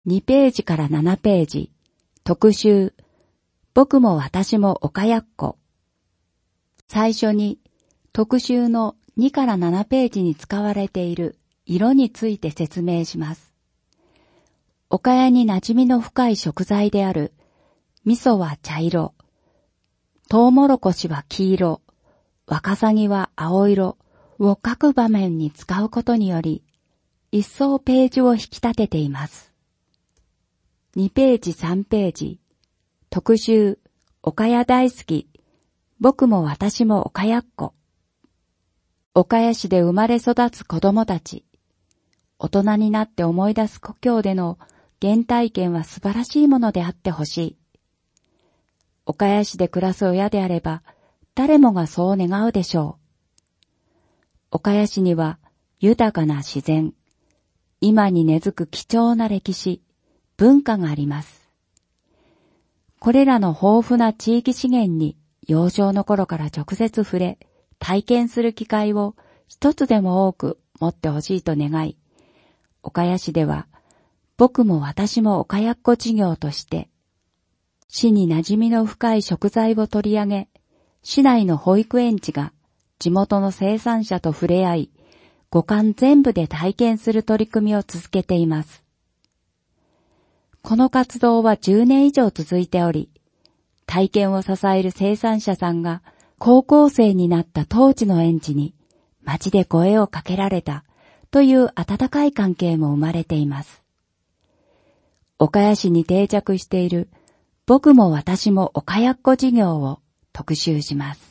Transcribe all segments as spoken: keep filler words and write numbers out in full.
にページからななページ、特集、僕も私も岡やっこ。最初に、特集のにからななページに使われている色について説明します。岡谷に馴染みの深い食材である、味噌は茶色、トウモロコシは黄色、ワカサギは青色を各場面に使うことにより、一層ページを引き立てています。にページさんページ、特集、岡谷大好き、僕も私も岡やっこ。岡谷市で生まれ育つ子供たち、大人になって思い出す故郷での原体験は素晴らしいものであってほしい。岡谷市で暮らす親であれば、誰もがそう願うでしょう。岡谷市には豊かな自然、今に根付く貴重な歴史、文化があります。これらの豊富な地域資源に幼少の頃から直接触れ、体験する機会を一つでも多く持ってほしいと願い、岡谷市では、僕も私も岡やっこ事業として、市に馴染みの深い食材を取り上げ、市内の保育園児が地元の生産者と触れ合い、五感全部で体験する取り組みを続けています。この活動はじゅうねん以上続いており、体験を支える生産者さんが高校生になった当時の園児に街で声をかけられたという温かい関係も生まれています。岡谷市に定着している僕も私も岡やっこ事業を特集します。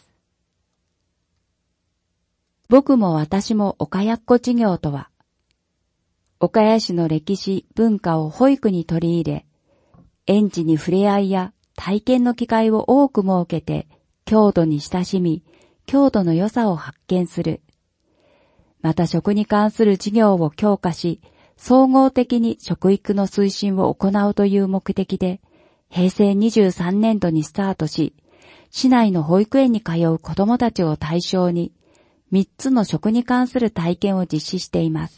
僕も私も岡やっこ事業とは、岡谷市の歴史、文化を保育に取り入れ、園児に触れ合いや体験の機会を多く設けて、郷土に親しみ、郷土の良さを発見する。また食に関する事業を強化し、総合的に食育の推進を行うという目的で、へいせいにじゅうさんねんどにスタートし、市内の保育園に通う子どもたちを対象に、みっつの食に関する体験を実施しています。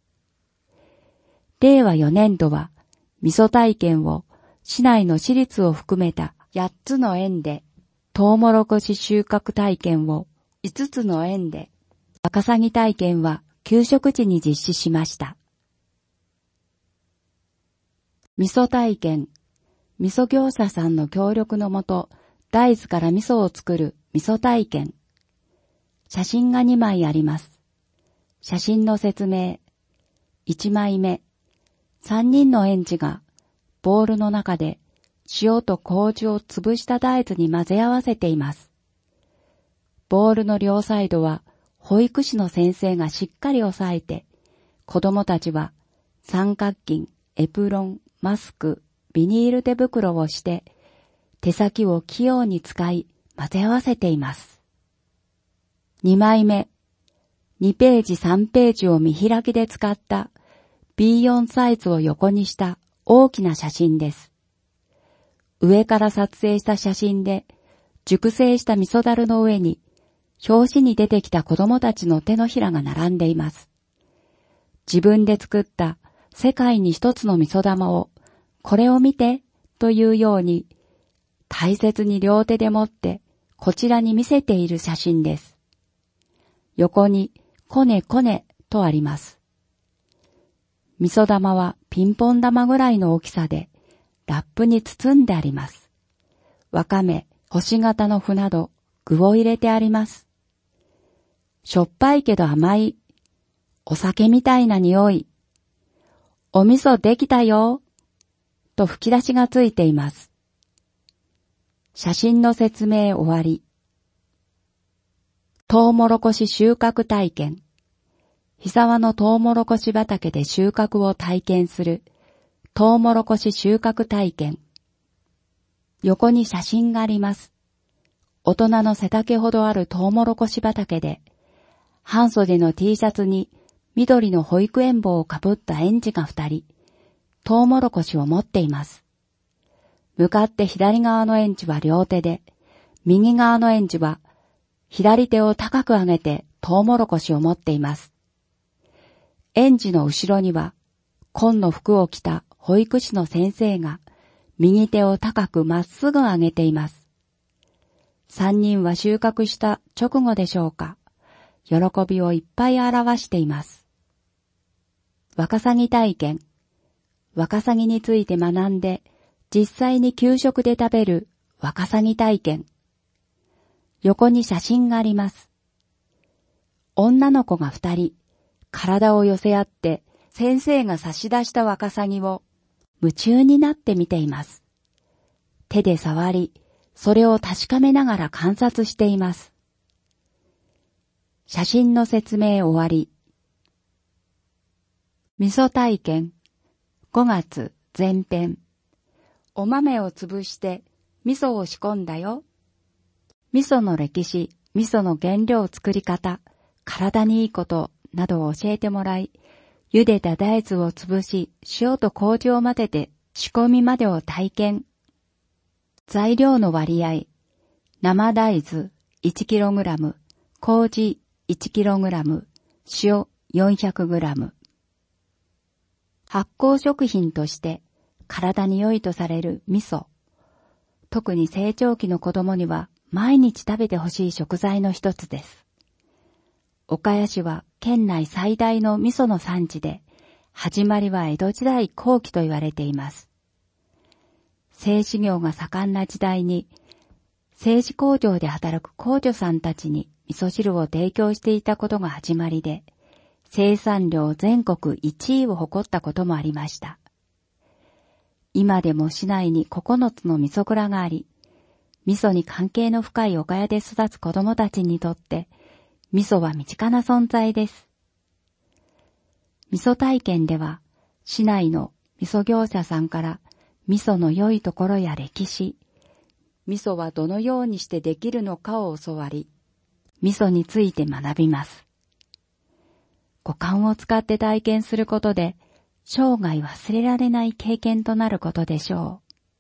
れいわよねんどは、味噌体験を市内の私立を含めたやっつの園で、トウモロコシ収穫体験をいつつの園で、ワカサギ体験は給食時に実施しました。味噌体験、味噌業者さんの協力のもと、大豆から味噌を作る味噌体験。写真がにまいあります。写真の説明。いちまいめ。さんにんの園児がボウルの中で塩と麹を潰した大豆に混ぜ合わせています。ボウルの両サイドは保育士の先生がしっかり押さえて、子供たちは三角巾、エプロン、マスク、ビニール手袋をして手先を器用に使い混ぜ合わせています。にまいめ。にページさんページを見開きで使った ビーよん サイズを横にした大きな写真です。上から撮影した写真で熟成した味噌だるの上に表紙に出てきた子供たちの手のひらが並んでいます。自分で作った世界に一つの味噌玉をこれを見てというように大切に両手で持ってこちらに見せている写真です。横にこねこねとあります。味噌玉はピンポン玉ぐらいの大きさでラップに包んであります。わかめ、星型の麩など具を入れてあります。しょっぱいけど甘い。お酒みたいな匂い。お味噌できたよ。と吹き出しがついています。写真の説明終わり。トウモロコシ収穫体験。日沢のトウモロコシ畑で収穫を体験するトウモロコシ収穫体験。横に写真があります。大人の背丈ほどあるトウモロコシ畑で、半袖の T シャツに緑の保育園帽をかぶった園児が二人、トウモロコシを持っています。向かって左側の園児は両手で、右側の園児は左手を高く上げてトウモロコシを持っています。園児の後ろには、紺の服を着た保育士の先生が右手を高くまっすぐ上げています。三人は収穫した直後でしょうか、喜びをいっぱい表しています。ワカサギ体験。ワカサギについて学んで、実際に給食で食べるワカサギ体験。横に写真があります。女の子が二人、体を寄せ合って、先生が差し出したワカサギを夢中になって見ています。手で触り、それを確かめながら観察しています。写真の説明終わり。味噌体験。ごがつ前編。お豆を潰して味噌を仕込んだよ。味噌の歴史、味噌の原料作り方、体にいいことなどを教えてもらい、茹でた大豆を潰し、塩と麹を混ぜて仕込みまでを体験。材料の割合。生大豆 いちキログラム、麹 いちキログラム、塩 よんひゃくグラム。発酵食品として体に良いとされる味噌。特に成長期の子供には毎日食べてほしい食材の一つです。岡谷市は県内最大の味噌の産地で、始まりは江戸時代後期と言われています。製紙業が盛んな時代に、製紙工場で働く工女さんたちに味噌汁を提供していたことが始まりで、生産量全国いちいを誇ったこともありました。今でも市内にここのつの味噌蔵があり、味噌に関係の深い岡谷で育つ子供たちにとって、味噌は身近な存在です。味噌体験では、市内の味噌業者さんから味噌の良いところや歴史、味噌はどのようにしてできるのかを教わり、味噌について学びます。五感を使って体験することで、生涯忘れられない経験となることでしょ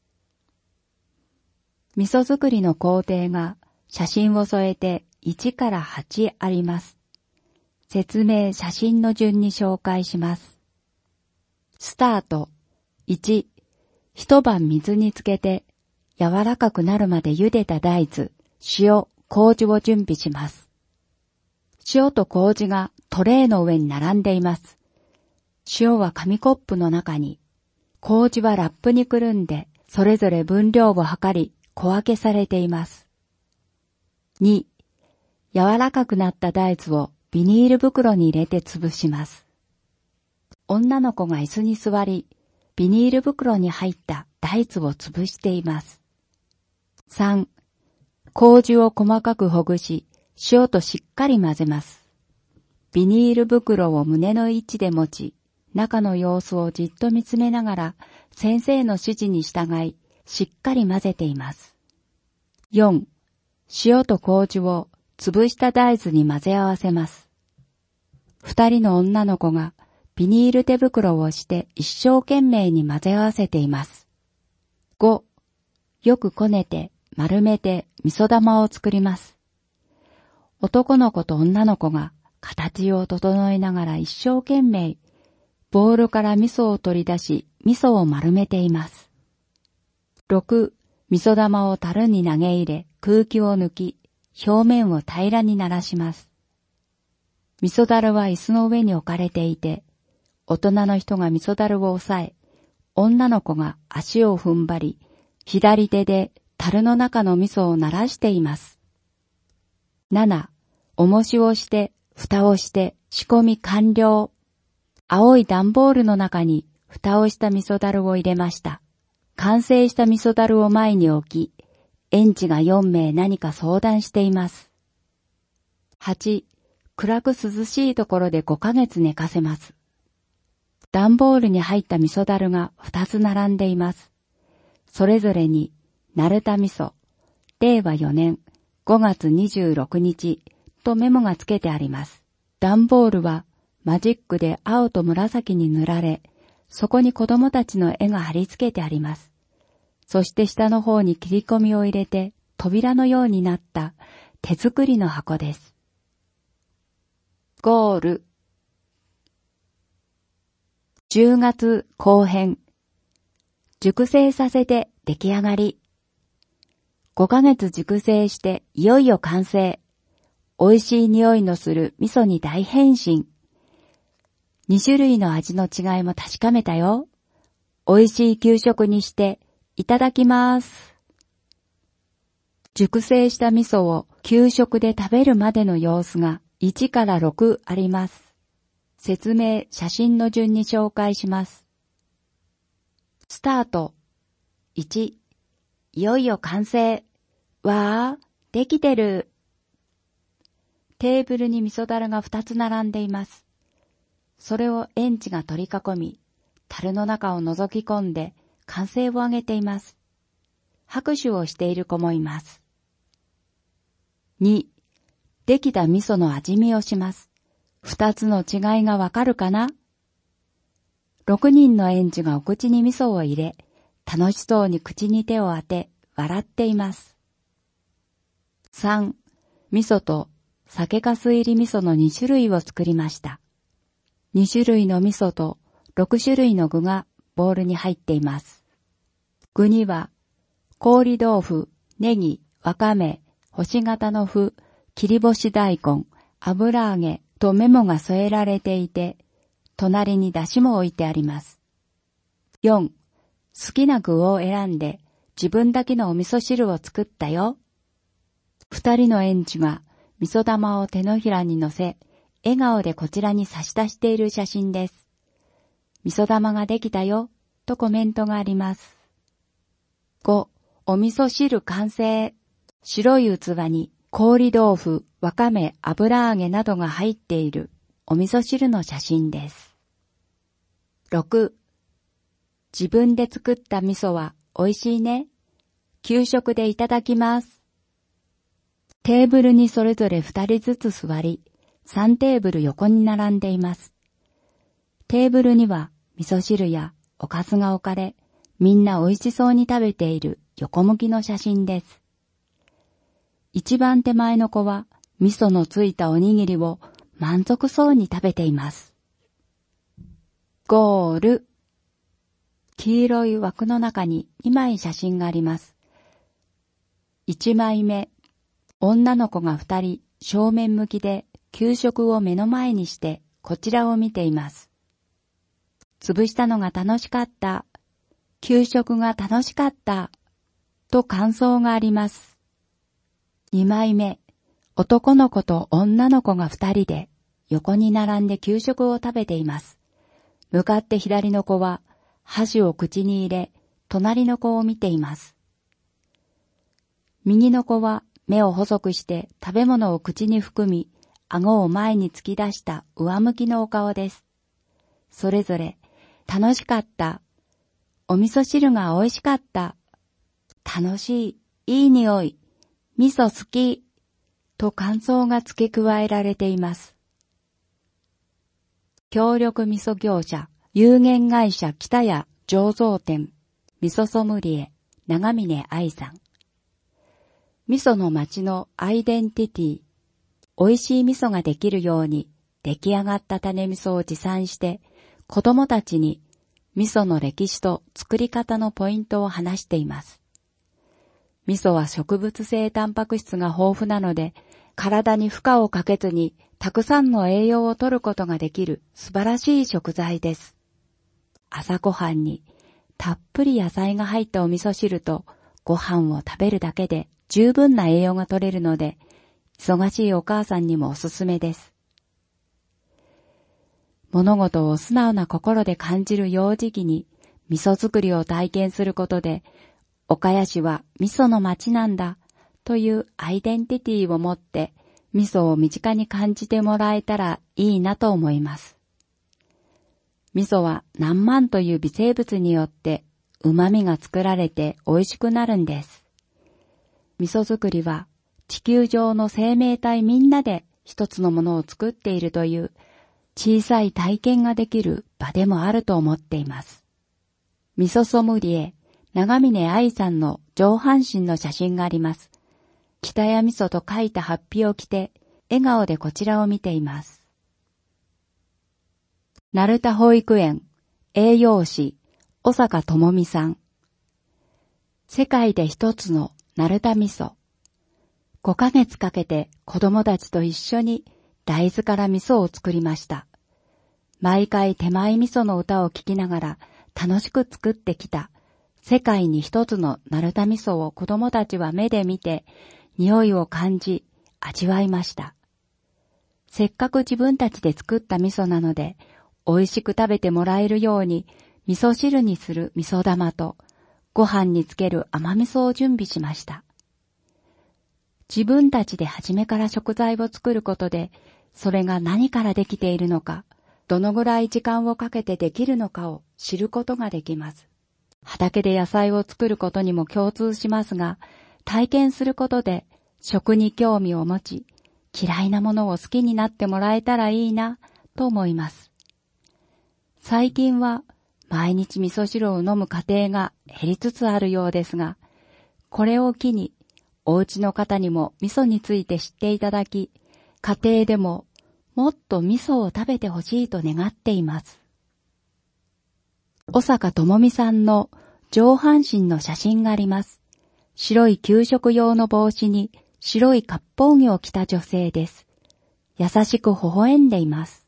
う。味噌作りの工程が写真を添えていちからはちあります。説明写真の順に紹介します。スタート。いち、一晩水につけて柔らかくなるまで茹でた大豆、塩、麹を準備します。塩と麹がトレーの上に並んでいます。塩は紙コップの中に、麹はラップにくるんで、それぞれ分量を測り、小分けされています。に、柔らかくなった大豆をビニール袋に入れて潰します。女の子が椅子に座り、ビニール袋に入った大豆を潰しています。さん、麹を細かくほぐし、塩としっかり混ぜます。ビニール袋を胸の位置で持ち、中の様子をじっと見つめながら、先生の指示に従い、しっかり混ぜています。よん、塩と麹を潰した大豆に混ぜ合わせます。二人の女の子がビニール手袋をして一生懸命に混ぜ合わせています。ご、よくこねて丸めて味噌玉を作ります。男の子と女の子が形を整えながら一生懸命ボウルから味噌を取り出し味噌を丸めています。ろく、味噌玉を樽に投げ入れ空気を抜き表面を平らにならします。味噌樽は椅子の上に置かれていて、大人の人が味噌樽を押さえ、女の子が足を踏ん張り、左手で樽の中の味噌をならしています。なな、重しをして、蓋をして仕込み完了。青い段ボールの中に蓋をした味噌樽を入れました。完成した味噌樽を前に置き、園児がよんめい何か相談しています。はち、暗く涼しいところでごかげつ寝かせます。段ボールに入った味噌樽がふたつ並んでいます。それぞれに、鳴田味噌、れいわよねんごがつにじゅうろくにちとメモがつけてあります。段ボールはマジックで青と紫に塗られ、そこに子供たちの絵が貼り付けてあります。そして下の方に切り込みを入れて扉のようになった手作りの箱です。ゴール。じゅうがつ後編。 熟成させて出来上がり。ごかげつ熟成していよいよ完成。美味しい匂いのする味噌に大変身。に種類の味の違いも確かめたよ。美味しい給食にしていただきます。熟成した味噌を給食で食べるまでの様子がいちからろくあります。説明、写真の順に紹介します。スタート。いち、いよいよ完成。わー、できてる。テーブルに味噌樽がふたつ並んでいます。それを園児が取り囲み、樽の中を覗き込んで歓声を上げています。拍手をしている子もいます。に、できた味噌の味見をします。二つの違いがわかるかな？六人の園児がお口に味噌を入れ、楽しそうに口に手を当て、笑っています。三、味噌と酒粕入り味噌の二種類を作りました。二種類の味噌と六種類の具がボウルに入っています。具には、氷豆腐、ネギ、わかめ、星形の麩、切り干し大根、油揚げとメモが添えられていて、隣に出汁も置いてあります。よん、好きな具を選んで自分だけのお味噌汁を作ったよ。二人の園児が味噌玉を手のひらに乗せ、笑顔でこちらに差し出している写真です。味噌玉ができたよ、とコメントがあります。ご、お味噌汁完成。白い器に氷豆腐、わかめ、油揚げなどが入っているお味噌汁の写真です。ろく、自分で作った味噌は美味しいね。給食でいただきます。テーブルにそれぞれふたりずつ座り、さんテーブル横に並んでいます。テーブルには味噌汁やおかずが置かれ、みんな美味しそうに食べている横向きの写真です。一番手前の子は味噌のついたおにぎりを満足そうに食べています。ゴール。黄色い枠の中ににまい写真があります。いちまいめ、女の子がふたり正面向きで給食を目の前にしてこちらを見ています。潰したのが楽しかった。給食が楽しかった。と感想があります。にまいめ、男の子と女の子がふたりで横に並んで給食を食べています。向かって左の子は箸を口に入れ、隣の子を見ています。右の子は目を細くして食べ物を口に含み、顎を前に突き出した上向きのお顔です。それぞれ、楽しかった。お味噌汁が美味しかった。楽しい、いい匂い。味噌好き。と感想が付け加えられています。協力味噌業者、有限会社北谷醸造店、味噌ソムリエ、長峰愛さん。味噌の町のアイデンティティ、美味しい味噌ができるように出来上がった種味噌を持参して子供たちに味噌の歴史と作り方のポイントを話しています。味噌は植物性タンパク質が豊富なので体に負荷をかけずにたくさんの栄養を摂ることができる素晴らしい食材です。朝ごはんにたっぷり野菜が入ったお味噌汁とご飯を食べるだけで十分な栄養が取れるので忙しいお母さんにもおすすめです。物事を素直な心で感じる幼児期に味噌作りを体験することで、岡谷市は味噌の町なんだというアイデンティティを持って味噌を身近に感じてもらえたらいいなと思います。味噌は何万という微生物によって旨味が作られて美味しくなるんです。味噌作りは地球上の生命体みんなで一つのものを作っているという小さい体験ができる場でもあると思っています。味噌ソムリエ、長峰愛さんの上半身の写真があります。北谷味噌と書いたハッピを着て笑顔でこちらを見ています。成田保育園栄養士小坂智美さん、 世界で一つの鳴田味噌。ごかげつかけて子供たちと一緒に大豆から味噌を作りました。毎回手前味噌の歌を聴きながら楽しく作ってきた世界に一つの鳴田味噌を子供たちは目で見て匂いを感じ味わいました。せっかく自分たちで作った味噌なので美味しく食べてもらえるように味噌汁にする味噌玉とご飯につける甘味噌を準備しました。自分たちで初めから食材を作ることで、それが何からできているのか、どのぐらい時間をかけてできるのかを知ることができます。畑で野菜を作ることにも共通しますが、体験することで食に興味を持ち、嫌いなものを好きになってもらえたらいいなと思います。最近は毎日味噌汁を飲む家庭が減りつつあるようですが、これを機にお家の方にも味噌について知っていただき、家庭でももっと味噌を食べてほしいと願っています。小坂智美さんの上半身の写真があります。白い給食用の帽子に白い割烹着を着た女性です。優しく微笑んでいます。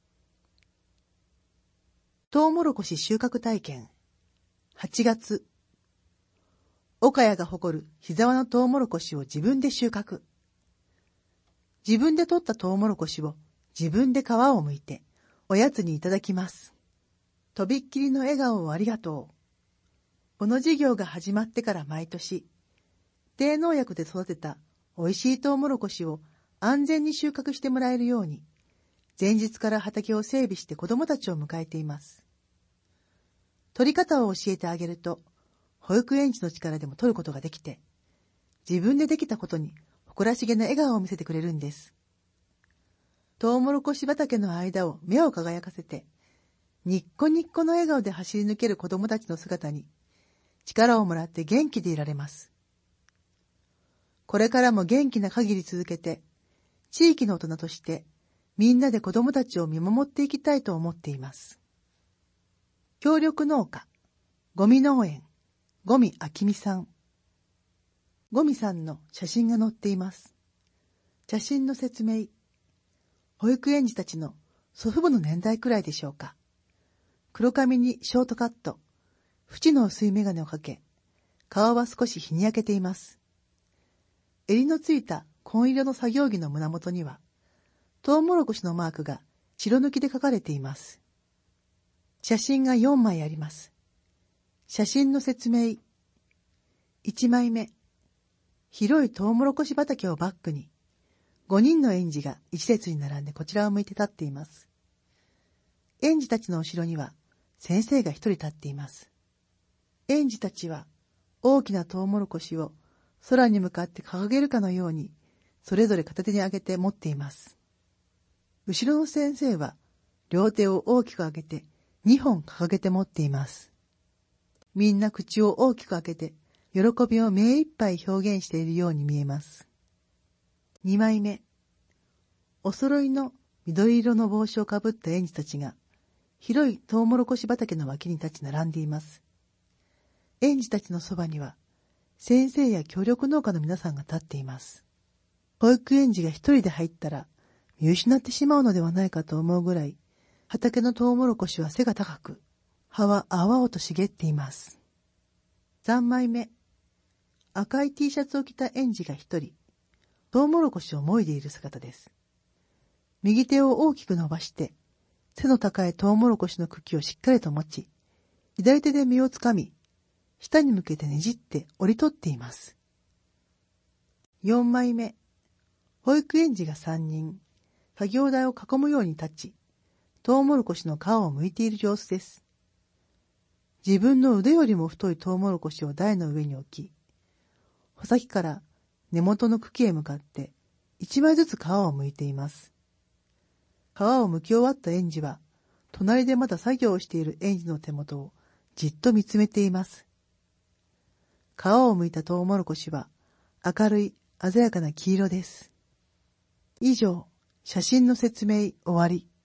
トウモロコシ収穫体験。はちがつ。岡谷が誇る日沢のトウモロコシを自分で収穫。自分で採ったトウモロコシを自分で皮を剥いておやつにいただきます。とびっきりの笑顔をありがとう。この事業が始まってから毎年、低農薬で育てた美味しいトウモロコシを安全に収穫してもらえるように、前日から畑を整備して子供たちを迎えています。取り方を教えてあげると、保育園児の力でも取ることができて、自分でできたことに誇らしげな笑顔を見せてくれるんです。トウモロコシ畑の間を目を輝かせて、ニッコニッコの笑顔で走り抜ける子供たちの姿に、力をもらって元気でいられます。これからも元気な限り続けて、地域の大人として、みんなで子供たちを見守っていきたいと思っています。協力農家、ゴミ農園、ゴミあきみさん。ゴミさんの写真が載っています。写真の説明。保育園児たちの祖父母の年代くらいでしょうか。黒髪にショートカット、縁の薄い眼鏡をかけ、顔は少し日に焼けています。襟のついた紺色の作業着の胸元には、トウモロコシのマークが白抜きで書かれています。写真がよんまいあります。写真の説明。いちまいめ。広いトウモロコシ畑をバックに、ごにんの園児が一列に並んでこちらを向いて立っています。園児たちの後ろには先生が一人立っています。園児たちは大きなトウモロコシを空に向かって掲げるかのように、それぞれ片手に上げて持っています。後ろの先生は両手を大きく上げてにほん掲げて持っています。みんな口を大きく開けて喜びを目いっぱい表現しているように見えます。にまいめ。お揃いの緑色の帽子をかぶった園児たちが広いトウモロコシ畑の脇に立ち並んでいます。園児たちのそばには先生や協力農家の皆さんが立っています。保育園児が一人で入ったら見失ってしまうのではないかと思うぐらい、畑のトウモロコシは背が高く、葉は青々と茂っています。さんまいめ。赤い T シャツを着た園児が一人、トウモロコシをもいでいる姿です。右手を大きく伸ばして、背の高いトウモロコシの茎をしっかりと持ち、左手で実をつかみ、下に向けてねじって折り取っています。よんまいめ。保育園児がさんにん、作業台を囲むように立ち、トウモロコシの皮を剥いている様子です。自分の腕よりも太いトウモロコシを台の上に置き、穂先から根元の茎へ向かって一枚ずつ皮を剥いています。皮を剥き終わった園児は、隣でまだ作業をしている園児の手元をじっと見つめています。皮を剥いたトウモロコシは明るい鮮やかな黄色です。以上、写真の説明終わり。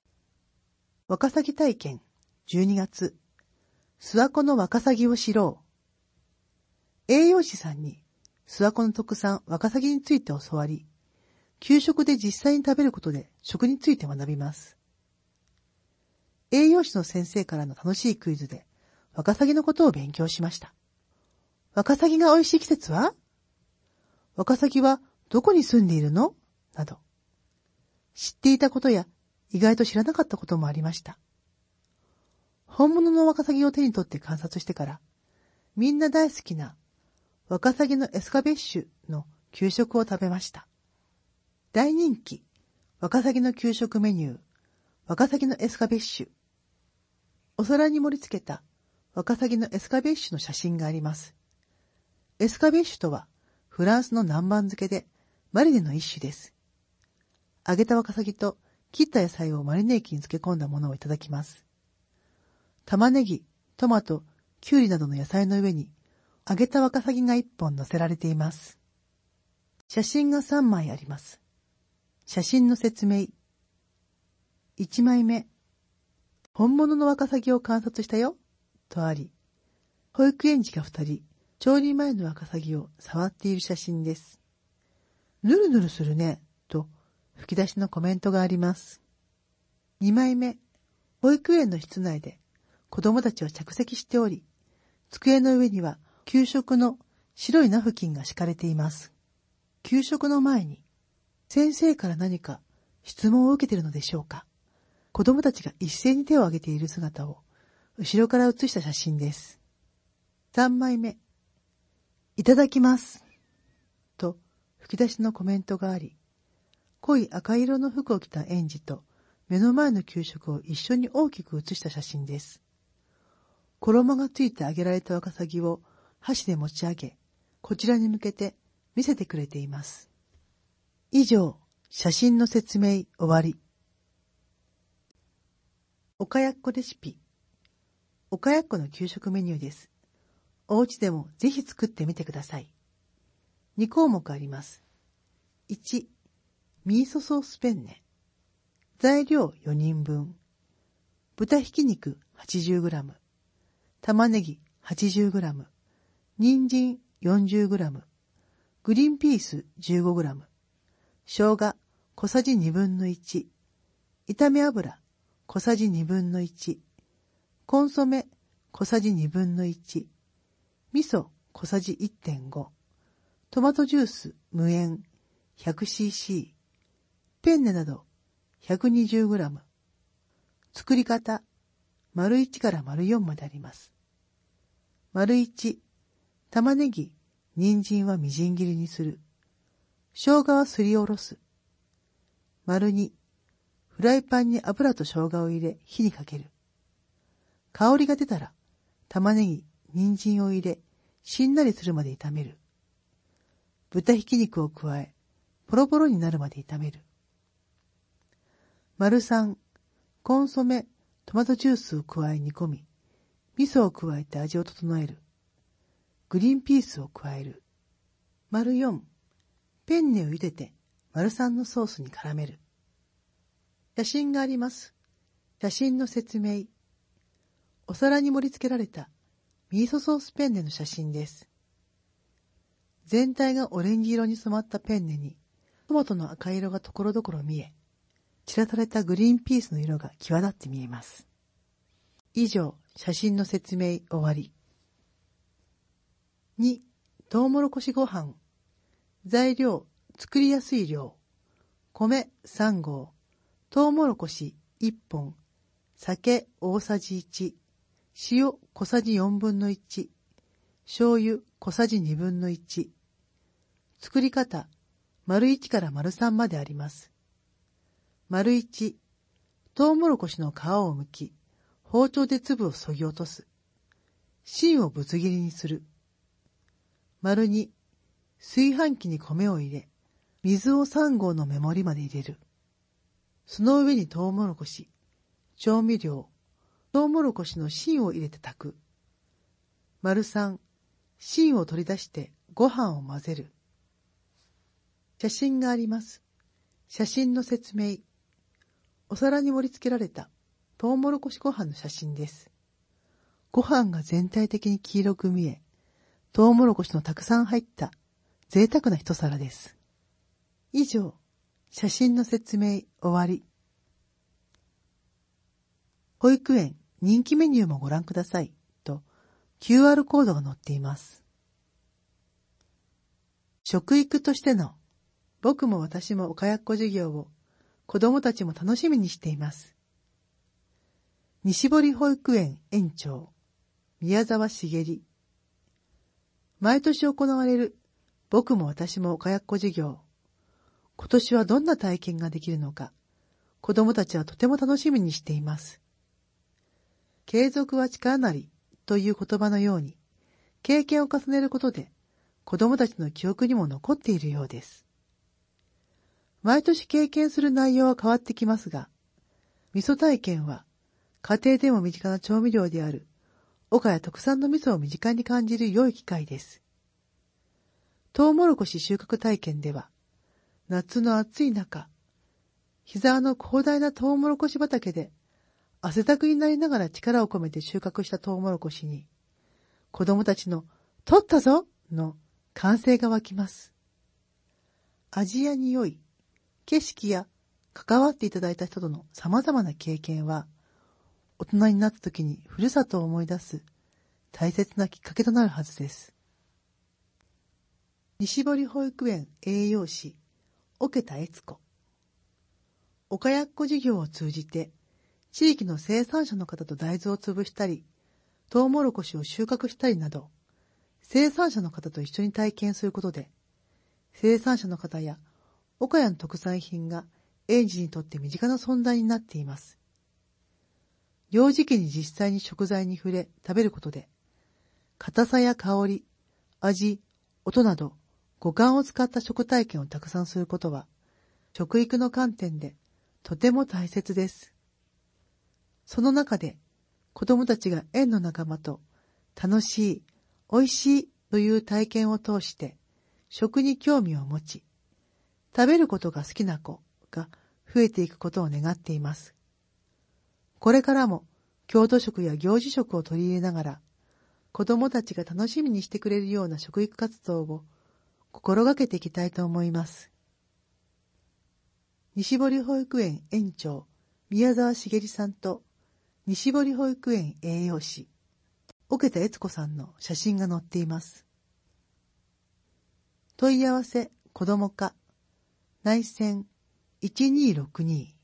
ワカサギ体験じゅうにがつ。諏訪湖のワカサギを知ろう。 栄養士さんに諏訪湖の特産ワカサギについて教わり、給食で実際に食べることで食について学びます。栄養士の先生からの楽しいクイズでワカサギのことを勉強しました。ワカサギが美味しい季節は？ワカサギはどこに住んでいるの？など、知っていたことや意外と知らなかったこともありました。本物のワカサギを手に取って観察してから、みんな大好きなワカサギのエスカベッシュの給食を食べました。大人気ワカサギの給食メニュー、ワカサギのエスカベッシュ。お皿に盛り付けたワカサギのエスカベッシュの写真があります。エスカベッシュとはフランスの南蛮漬けでマリネの一種です。揚げたワカサギと切った野菜をマリネ液に漬け込んだものをいただきます。玉ねぎ、トマト、キュウリなどの野菜の上に揚げたワカサギが一本乗せられています。写真がさんまいあります。写真の説明。いちまいめ、本物のワカサギを観察したよ、とあり、保育園児がふたり、調理前のワカサギを触っている写真です。ぬるぬるするね、と吹き出しのコメントがあります。にまいめ、保育園の室内で子供たちは着席しており、机の上には給食の白いナフキンが敷かれています。給食の前に、先生から何か質問を受けているのでしょうか。子供たちが一斉に手を挙げている姿を後ろから写した写真です。さんまいめ、いただきます。と吹き出しのコメントがあり、濃い赤色の服を着た園児と目の前の給食を一緒に大きく写した写真です。衣がついて揚げられたワカサギを箸で持ち上げ、こちらに向けて見せてくれています。以上、写真の説明終わり。おかやっこレシピ。おかやっこの給食メニューです。お家でもぜひ作ってみてください。にこうもくあります。いち、ミーソソースペンネ。材料よにんぶん。豚ひき肉 はちじゅうグラム。玉ねぎ はちじゅうグラム。人参 よんじゅうグラム。グリーンピース じゅうごグラム。生姜小さじにぶんのいち。炒め油小さじにぶんのいち。コンソメ小さじにぶんのいち。味噌小さじ いってんご。トマトジュース無塩 ひゃくシーシー。ペンネなど ひゃくにじゅうグラム。作り方、丸いちから丸よんまであります。丸いち、玉ねぎ、人参はみじん切りにする。生姜はすりおろす。丸に、フライパンに油と生姜を入れ火にかける。香りが出たら、玉ねぎ、人参を入れ、しんなりするまで炒める。豚ひき肉を加え、ポロポロになるまで炒める。丸さん、コンソメ、トマトジュースを加え煮込み、味噌を加えて味を整える。グリーンピースを加える。丸よん、ペンネを茹でて丸さんのソースに絡める。写真があります。写真の説明。お皿に盛り付けられたミーソソースペンネの写真です。全体がオレンジ色に染まったペンネにトマトの赤色がところどころ見え、散らされたグリーンピースの色が際立って見えます。以上、写真の説明終わり。に、トウモロコシご飯。材料、作りやすい量。米さんごう、トウモロコシいっぽん、酒大さじいち、塩小さじよんぶんのいち、醤油小さじにぶんのいち。作り方、丸いちから丸さんまであります。丸いち、トウモロコシの皮を剥き、包丁で粒をそぎ落とす。芯をぶつ切りにする。丸に、炊飯器に米を入れ、水をさんごうの目盛りまで入れる。その上にトウモロコシ、調味料、トウモロコシの芯を入れて炊く。丸さん、芯を取り出してご飯を混ぜる。写真があります。写真の説明。お皿に盛り付けられたトウモロコシご飯の写真です。ご飯が全体的に黄色く見え、 トウモロコシのたくさん入った贅沢な一皿です。以上、写真の説明終わり。保育園人気メニューもご覧くださいと キューアール コードが載っています。食育としての僕も私も岡やっこ授業を子供たちも楽しみにしています。西堀保育園園長、宮沢茂。毎年行われる僕も私も岡やっこ授業。今年はどんな体験ができるのか、子供たちはとても楽しみにしています。継続は力なりという言葉のように、経験を重ねることで子供たちの記憶にも残っているようです。毎年経験する内容は変わってきますが、味噌体験は家庭でも身近な調味料である岡谷特産の味噌を身近に感じる良い機会です。トウモロコシ収穫体験では、夏の暑い中、膝の広大なトウモロコシ畑で汗だくになりながら力を込めて収穫したトウモロコシに、子供たちの取ったぞの歓声が湧きます。味や匂い、景色や関わっていただいた人との様々な経験は、大人になった時にふるさとを思い出す大切なきっかけとなるはずです。西堀保育園栄養士、桶田悦子。岡やっこ事業を通じて、地域の生産者の方と大豆を潰したり、トウモロコシを収穫したりなど、生産者の方と一緒に体験することで、生産者の方や岡谷の特産品が園児にとって身近な存在になっています。幼児期に実際に食材に触れ食べることで、硬さや香り、味、音など五感を使った食体験をたくさんすることは、食育の観点でとても大切です。その中で子供たちが園の仲間と楽しい、美味しいという体験を通して食に興味を持ち、食べることが好きな子が増えていくことを願っています。これからも郷土食や行事食を取り入れながら、子供たちが楽しみにしてくれるような食育活動を心がけていきたいと思います。西堀保育園園長、宮沢茂さんと西堀保育園栄養士、桶田悦子さんの写真が載っています。問い合わせ子ども課内線いちにーろくに